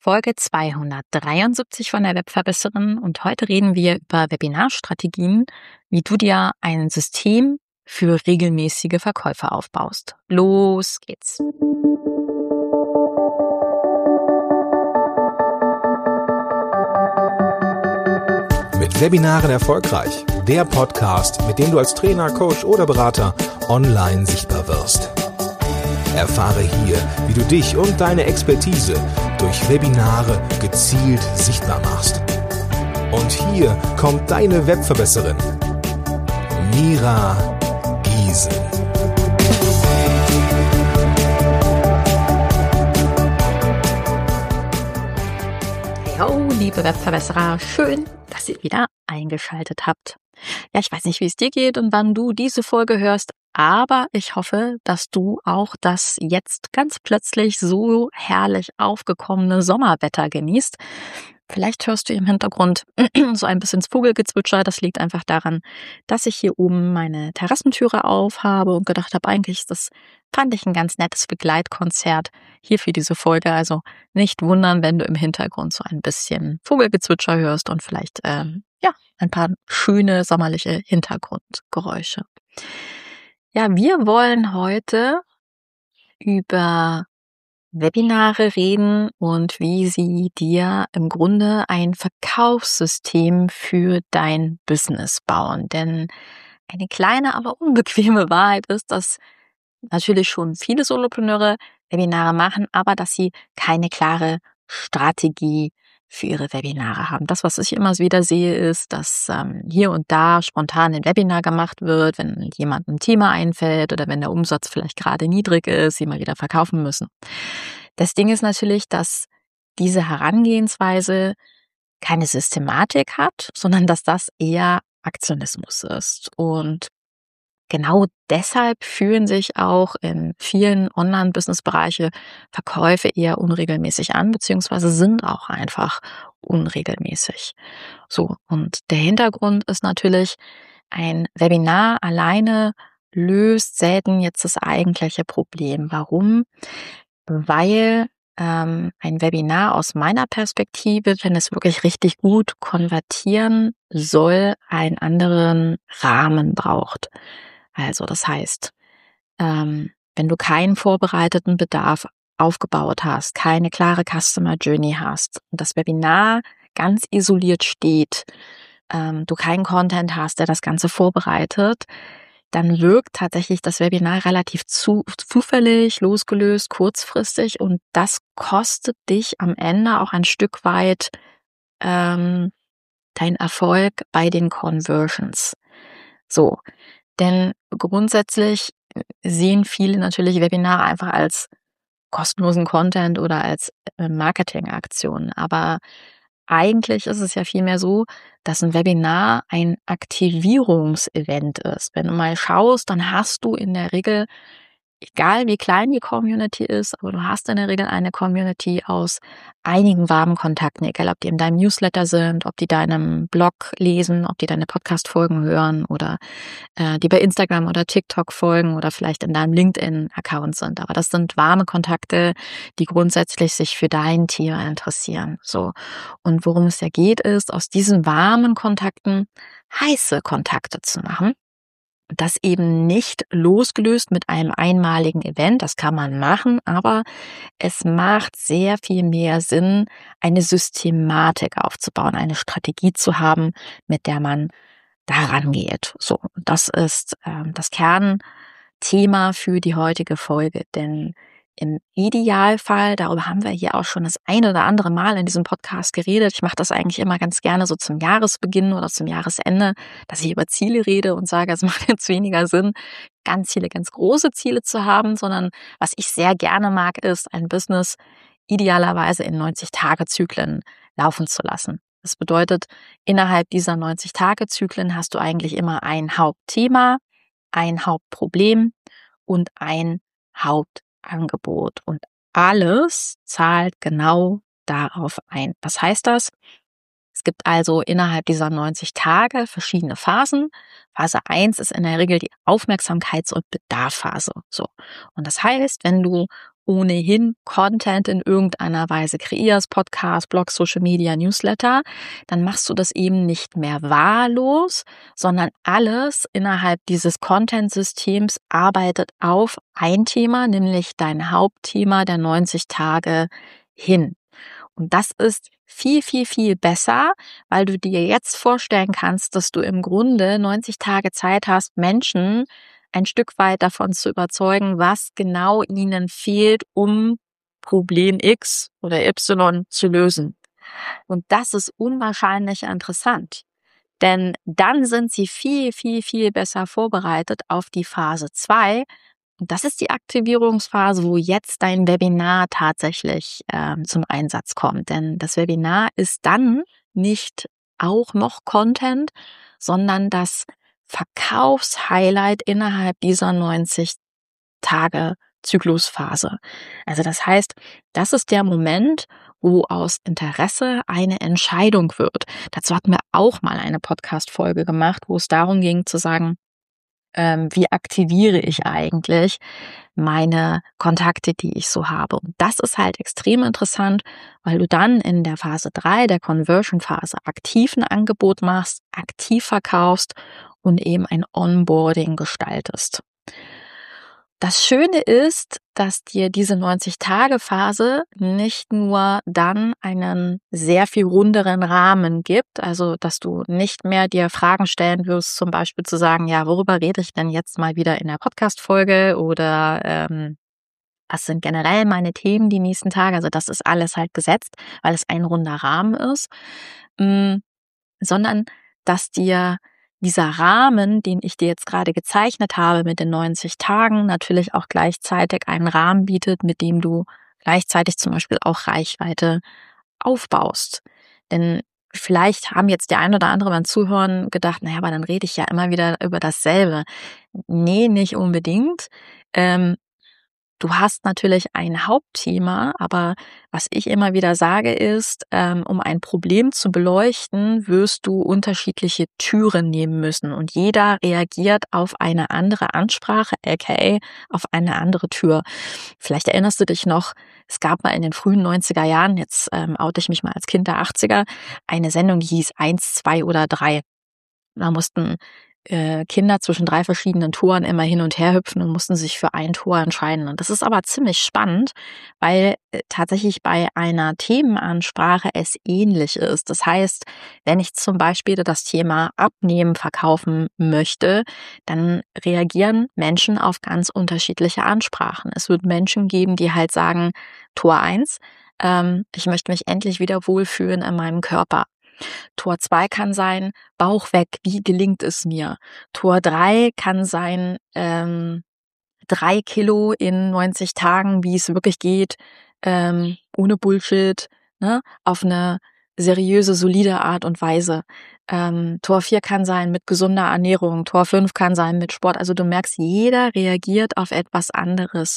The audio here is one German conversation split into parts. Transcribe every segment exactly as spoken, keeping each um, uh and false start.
Folge zweihundertdreiundsiebzig von der Webverbesserin und heute reden wir über Webinarstrategien, wie du dir ein System für regelmäßige Verkäufe aufbaust. Los geht's! Mit Webinaren erfolgreich. Der Podcast, mit dem du als Trainer, Coach oder Berater online sichtbar wirst. Erfahre hier, wie du dich und deine Expertise durch Webinare gezielt sichtbar machst. Und hier kommt deine Webverbesserin, Mira Giesen. Hallo, liebe Webverbesserer, schön, dass ihr wieder eingeschaltet habt. Ja, ich weiß nicht, wie es dir geht und wann du diese Folge hörst, aber ich hoffe, dass du auch das jetzt ganz plötzlich so herrlich aufgekommene Sommerwetter genießt. Vielleicht hörst du im Hintergrund so ein bisschen das Vogelgezwitscher. Das liegt einfach daran, dass ich hier oben meine Terrassentüre aufhabe und gedacht habe, eigentlich das fand ich ein ganz nettes Begleitkonzert hier für diese Folge. Also nicht wundern, wenn du im Hintergrund so ein bisschen Vogelgezwitscher hörst und vielleicht ähm, ja ein paar schöne sommerliche Hintergrundgeräusche. Ja, wir wollen heute über Webinare reden und wie sie dir im Grunde ein Verkaufssystem für dein Business bauen. Denn eine kleine, aber unbequeme Wahrheit ist, dass natürlich schon viele Solopreneure Webinare machen, aber dass sie keine klare Strategie für ihre Webinare haben. Das, was ich immer wieder sehe, ist, dass ähm, hier und da spontan ein Webinar gemacht wird, wenn jemand ein Thema einfällt oder wenn der Umsatz vielleicht gerade niedrig ist, sie mal wieder verkaufen müssen. Das Ding ist natürlich, dass diese Herangehensweise keine Systematik hat, sondern dass das eher Aktionismus ist. Und genau deshalb fühlen sich auch in vielen Online-Business-Bereiche Verkäufe eher unregelmäßig an, beziehungsweise sind auch einfach unregelmäßig. So, und der Hintergrund ist natürlich, ein Webinar alleine löst selten jetzt das eigentliche Problem. Warum? Weil ähm, ein Webinar aus meiner Perspektive, wenn es wirklich richtig gut konvertieren soll, einen anderen Rahmen braucht. Also das heißt, ähm, wenn du keinen vorbereiteten Bedarf aufgebaut hast, keine klare Customer Journey hast und das Webinar ganz isoliert steht, ähm, du keinen Content hast, der das Ganze vorbereitet, dann wirkt tatsächlich das Webinar relativ zu, zufällig, losgelöst, kurzfristig und das kostet dich am Ende auch ein Stück weit ähm, dein Erfolg bei den Conversions. So. Denn grundsätzlich sehen viele natürlich Webinare einfach als kostenlosen Content oder als Marketingaktion. Aber eigentlich ist es ja vielmehr so, dass ein Webinar ein Aktivierungsevent ist. Wenn du mal schaust, dann hast du in der Regel, egal wie klein die Community ist, aber du hast in der Regel eine Community aus einigen warmen Kontakten, egal ob die in deinem Newsletter sind, ob die deinem Blog lesen, ob die deine Podcast-Folgen hören oder äh, die bei Instagram oder TikTok folgen oder vielleicht in deinem LinkedIn-Account sind. Aber das sind warme Kontakte, die grundsätzlich sich für dein Thema interessieren. So. Und worum es ja geht, ist, aus diesen warmen Kontakten heiße Kontakte zu machen. Das eben nicht losgelöst mit einem einmaligen Event, das kann man machen, aber es macht sehr viel mehr Sinn, eine Systematik aufzubauen, eine Strategie zu haben, mit der man da rangeht. So, das ist äh, das Kernthema für die heutige Folge, denn im Idealfall, darüber haben wir hier auch schon das ein oder andere Mal in diesem Podcast geredet. Ich mache das eigentlich immer ganz gerne so zum Jahresbeginn oder zum Jahresende, dass ich über Ziele rede und sage, es macht jetzt weniger Sinn, ganz viele, ganz große Ziele zu haben, sondern was ich sehr gerne mag, ist ein Business idealerweise in neunzig-Tage-Zyklen laufen zu lassen. Das bedeutet, innerhalb dieser neunzig-Tage-Zyklen hast du eigentlich immer ein Hauptthema, ein Hauptproblem und ein Hauptangebot. Und alles zahlt genau darauf ein. Was heißt das? Es gibt also innerhalb dieser neunzig Tage verschiedene Phasen. Phase eins ist in der Regel die Aufmerksamkeits- und Bedarfphase. So. Und das heißt, wenn du ohnehin Content in irgendeiner Weise kreierst, Podcast, Blog, Social Media, Newsletter, dann machst du das eben nicht mehr wahllos, sondern alles innerhalb dieses Content-Systems arbeitet auf ein Thema, nämlich dein Hauptthema der neunzig Tage hin. Und das ist viel, viel, viel besser, weil du dir jetzt vorstellen kannst, dass du im Grunde neunzig Tage Zeit hast, Menschen ein Stück weit davon zu überzeugen, was genau ihnen fehlt, um Problem X oder Y zu lösen. Und das ist unwahrscheinlich interessant, denn dann sind sie viel, viel, viel besser vorbereitet auf die Phase zwei. Und das ist die Aktivierungsphase, wo jetzt dein Webinar tatsächlich ähm, zum Einsatz kommt. Denn das Webinar ist dann nicht auch noch Content, sondern das Verkaufshighlight innerhalb dieser neunzig Tage Zyklusphase. Also das heißt, das ist der Moment, wo aus Interesse eine Entscheidung wird. Dazu hatten wir auch mal eine Podcast-Folge gemacht, wo es darum ging zu sagen, ähm, wie aktiviere ich eigentlich meine Kontakte, die ich so habe. Und das ist halt extrem interessant, weil du dann in der Phase drei, der Conversion-Phase, aktiv ein Angebot machst, aktiv verkaufst und eben ein Onboarding gestaltest. Das Schöne ist, dass dir diese neunzig-Tage-Phase nicht nur dann einen sehr viel runderen Rahmen gibt, also dass du nicht mehr dir Fragen stellen wirst, zum Beispiel zu sagen, ja, worüber rede ich denn jetzt mal wieder in der Podcast-Folge oder ähm, was sind generell meine Themen die nächsten Tage, also das ist alles halt gesetzt, weil es ein runder Rahmen ist, ähm, sondern dass dir dieser Rahmen, den ich dir jetzt gerade gezeichnet habe mit den neunzig Tagen, natürlich auch gleichzeitig einen Rahmen bietet, mit dem du gleichzeitig zum Beispiel auch Reichweite aufbaust. Denn vielleicht haben jetzt der ein oder andere beim Zuhören gedacht, naja, aber dann rede ich ja immer wieder über dasselbe. Nee, nicht unbedingt. Ähm, Du hast natürlich ein Hauptthema, aber was ich immer wieder sage ist, ähm, um ein Problem zu beleuchten, wirst du unterschiedliche Türen nehmen müssen und jeder reagiert auf eine andere Ansprache, aka auf eine andere Tür. Vielleicht erinnerst du dich noch, es gab mal in den frühen neunziger Jahren, jetzt ähm, oute ich mich mal als Kind der achtziger, eine Sendung, die hieß eins, zwei oder drei. Da mussten äh, Kinder zwischen drei verschiedenen Toren immer hin und her hüpfen und mussten sich für ein Tor entscheiden. Und das ist aber ziemlich spannend, weil äh, tatsächlich bei einer Themenansprache es ähnlich ist. Das heißt, wenn ich zum Beispiel das Thema Abnehmen verkaufen möchte, dann reagieren Menschen auf ganz unterschiedliche Ansprachen. Es wird Menschen geben, die halt sagen, Tor eins, ähm, ich möchte mich endlich wieder wohlfühlen in meinem Körper. Tor zwei kann sein, Bauch weg, wie gelingt es mir? Tor drei kann sein, ähm, drei Kilo in neunzig Tagen, wie es wirklich geht, ähm, ohne Bullshit, ne, auf eine seriöse, solide Art und Weise. Ähm, Tor vier kann sein mit gesunder Ernährung, Tor fünf kann sein mit Sport. Also du merkst, jeder reagiert auf etwas anderes.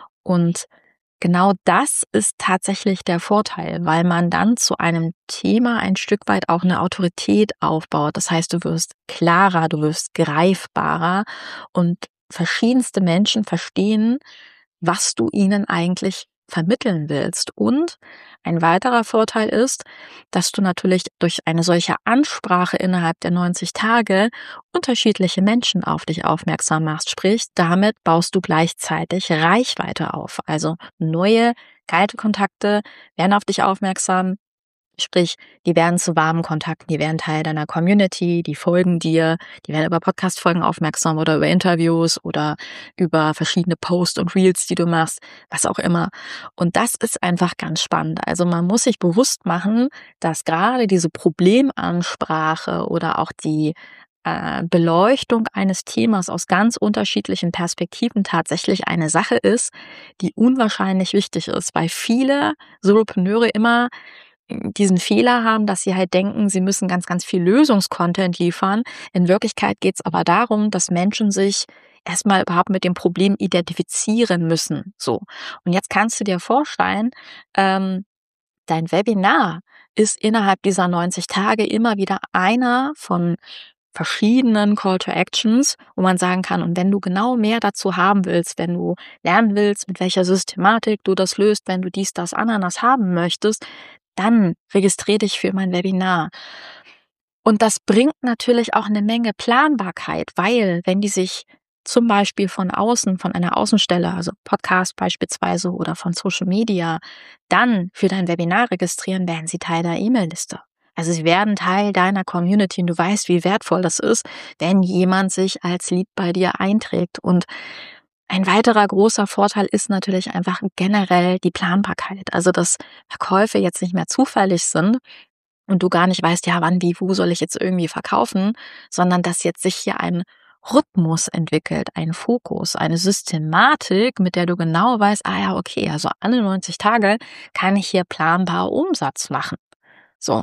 Und genau das ist tatsächlich der Vorteil, weil man dann zu einem Thema ein Stück weit auch eine Autorität aufbaut. Das heißt, du wirst klarer, du wirst greifbarer und verschiedenste Menschen verstehen, was du ihnen eigentlich vermitteln willst. Und ein weiterer Vorteil ist, dass du natürlich durch eine solche Ansprache innerhalb der neunzig Tage unterschiedliche Menschen auf dich aufmerksam machst. Sprich, damit baust du gleichzeitig Reichweite auf. Also neue, kalte Kontakte werden auf dich aufmerksam. Sprich, die werden zu warmen Kontakten, die werden Teil deiner Community, die folgen dir, die werden über Podcast-Folgen aufmerksam oder über Interviews oder über verschiedene Posts und Reels, die du machst, was auch immer. Und das ist einfach ganz spannend. Also man muss sich bewusst machen, dass gerade diese Problemansprache oder auch die äh, Beleuchtung eines Themas aus ganz unterschiedlichen Perspektiven tatsächlich eine Sache ist, die unwahrscheinlich wichtig ist, weil viele Solopreneure immer diesen Fehler haben, dass sie halt denken, sie müssen ganz, ganz viel Lösungscontent liefern. In Wirklichkeit geht es aber darum, dass Menschen sich erstmal überhaupt mit dem Problem identifizieren müssen. So. Und jetzt kannst du dir vorstellen, ähm, dein Webinar ist innerhalb dieser neunzig Tage immer wieder einer von verschiedenen Call to Actions, wo man sagen kann, und wenn du genau mehr dazu haben willst, wenn du lernen willst, mit welcher Systematik du das löst, wenn du dies, das, Ananas haben möchtest, dann registriere dich für mein Webinar. Und das bringt natürlich auch eine Menge Planbarkeit, weil wenn die sich zum Beispiel von außen, von einer Außenstelle, also Podcast beispielsweise oder von Social Media, dann für dein Webinar registrieren, werden sie Teil der E-Mail-Liste. Also sie werden Teil deiner Community und du weißt, wie wertvoll das ist, wenn jemand sich als Lead bei dir einträgt. Und ein weiterer großer Vorteil ist natürlich einfach generell die Planbarkeit. Also dass Verkäufe jetzt nicht mehr zufällig sind und du gar nicht weißt, ja, wann, wie, wo soll ich jetzt irgendwie verkaufen, sondern dass jetzt sich hier ein Rhythmus entwickelt, ein Fokus, eine Systematik, mit der du genau weißt, ah ja, okay, also alle neunzig Tage kann ich hier planbar Umsatz machen. So.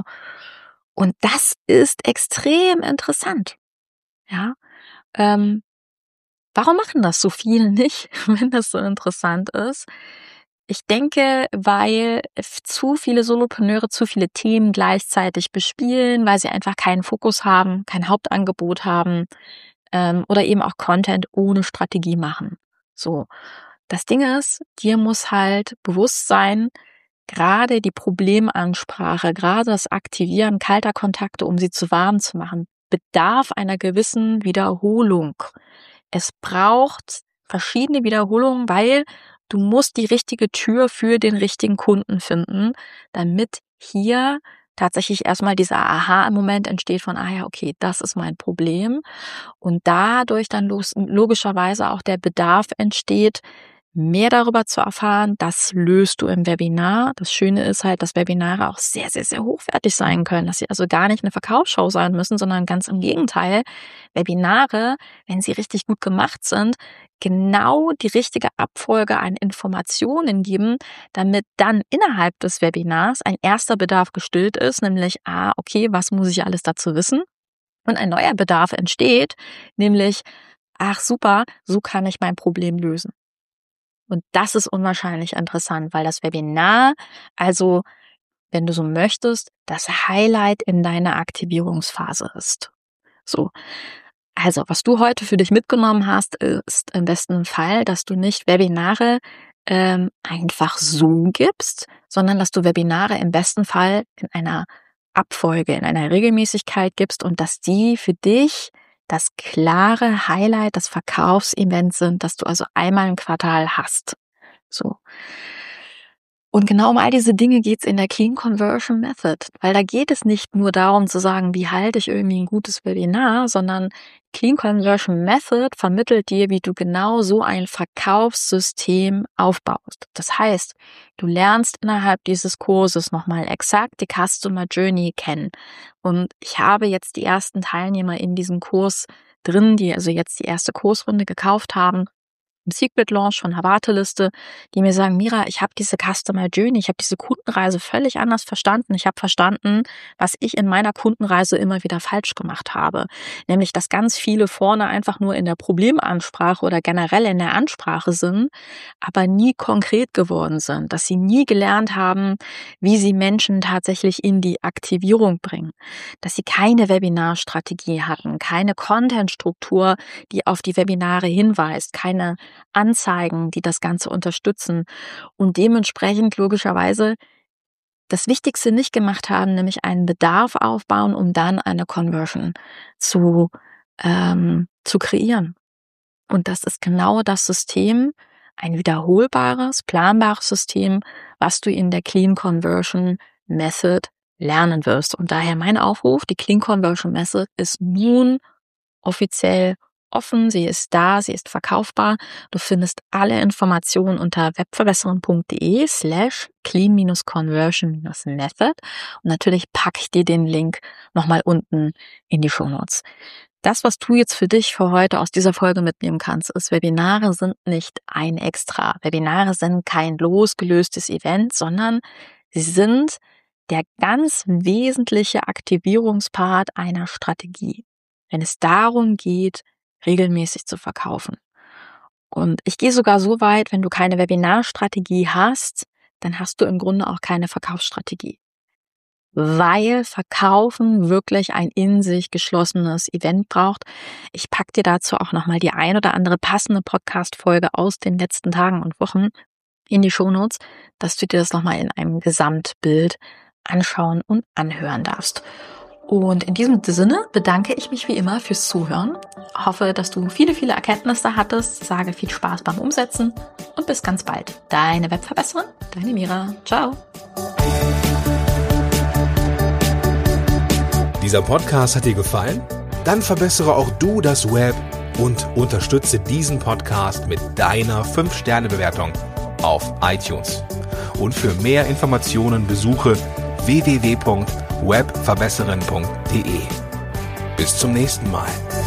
Und das ist extrem interessant. Ja. Ähm, warum machen das so viele nicht, wenn das so interessant ist? Ich denke, weil zu viele Solopreneure zu viele Themen gleichzeitig bespielen, weil sie einfach keinen Fokus haben, kein Hauptangebot haben, ähm, oder eben auch Content ohne Strategie machen. So. Das Ding ist, dir muss halt bewusst sein, gerade die Problemansprache, gerade das Aktivieren kalter Kontakte, um sie zu warm zu machen, bedarf einer gewissen Wiederholung. Es braucht verschiedene Wiederholungen, weil du musst die richtige Tür für den richtigen Kunden finden, damit hier tatsächlich erstmal dieser Aha-Moment entsteht von, ah ja, okay, das ist mein Problem. Und dadurch dann logischerweise auch der Bedarf entsteht, mehr darüber zu erfahren. Das löst du im Webinar. Das Schöne ist halt, dass Webinare auch sehr, sehr, sehr hochwertig sein können, dass sie also gar nicht eine Verkaufsshow sein müssen, sondern ganz im Gegenteil. Webinare, wenn sie richtig gut gemacht sind, genau die richtige Abfolge an Informationen geben, damit dann innerhalb des Webinars ein erster Bedarf gestillt ist, nämlich, ah, okay, was muss ich alles dazu wissen? Und ein neuer Bedarf entsteht, nämlich, ach super, so kann ich mein Problem lösen. Und das ist unwahrscheinlich interessant, weil das Webinar, also wenn du so möchtest, das Highlight in deiner Aktivierungsphase ist. So. Also, was du heute für dich mitgenommen hast, ist im besten Fall, dass du nicht Webinare ähm, einfach so gibst, sondern dass du Webinare im besten Fall in einer Abfolge, in einer Regelmäßigkeit gibst und dass die für dich das klare Highlight, das Verkaufsevent sind, das du also einmal im Quartal hast. So. Und genau um all diese Dinge geht's in der Clean Conversion Method, weil da geht es nicht nur darum zu sagen, wie halte ich irgendwie ein gutes Webinar, sondern Clean Conversion Method vermittelt dir, wie du genau so ein Verkaufssystem aufbaust. Das heißt, du lernst innerhalb dieses Kurses nochmal exakt die Customer Journey kennen. Und ich habe jetzt die ersten Teilnehmer in diesem Kurs drin, die also jetzt die erste Kursrunde gekauft haben, im Secret Launch von der Warteliste, die mir sagen, Mira, ich habe diese Customer Journey, ich habe diese Kundenreise völlig anders verstanden. Ich habe verstanden, was ich in meiner Kundenreise immer wieder falsch gemacht habe. Nämlich, dass ganz viele vorne einfach nur in der Problemansprache oder generell in der Ansprache sind, aber nie konkret geworden sind. Dass sie nie gelernt haben, wie sie Menschen tatsächlich in die Aktivierung bringen. Dass sie keine Webinarstrategie hatten, keine Content-Struktur, die auf die Webinare hinweist, keine Anzeigen, die das Ganze unterstützen und dementsprechend logischerweise das Wichtigste nicht gemacht haben, nämlich einen Bedarf aufbauen, um dann eine Conversion zu, ähm, zu kreieren. Und das ist genau das System, ein wiederholbares, planbares System, was du in der Clean Conversion Method lernen wirst. Und daher mein Aufruf, die Clean Conversion Method ist nun offiziell offen, sie ist da, sie ist verkaufbar. Du findest alle Informationen unter webverbesserung.de slash clean-conversion-method und natürlich packe ich dir den Link nochmal unten in die Shownotes. Das, was du jetzt für dich für heute aus dieser Folge mitnehmen kannst, ist, Webinare sind nicht ein Extra. Webinare sind kein losgelöstes Event, sondern sie sind der ganz wesentliche Aktivierungspart einer Strategie, wenn es darum geht, regelmäßig zu verkaufen. Und ich gehe sogar so weit, wenn du keine Webinarstrategie hast, dann hast du im Grunde auch keine Verkaufsstrategie. weil Verkaufen wirklich ein in sich geschlossenes Event braucht. Ich packe dir dazu auch nochmal die ein oder andere passende Podcast-Folge aus den letzten Tagen und Wochen in die Shownotes, dass du dir das nochmal in einem Gesamtbild anschauen und anhören darfst. Und in diesem Sinne bedanke ich mich wie immer fürs Zuhören. Hoffe, dass du viele, viele Erkenntnisse hattest. Sage viel Spaß beim Umsetzen und bis ganz bald. Deine Webverbesserin, deine Mira. Ciao. Dieser Podcast hat dir gefallen? Dann verbessere auch du das Web und unterstütze diesen Podcast mit deiner fünf Sterne Bewertung auf iTunes. Und für mehr Informationen besuche w w w punkt webverbesserin punkt d e. Bis zum nächsten Mal.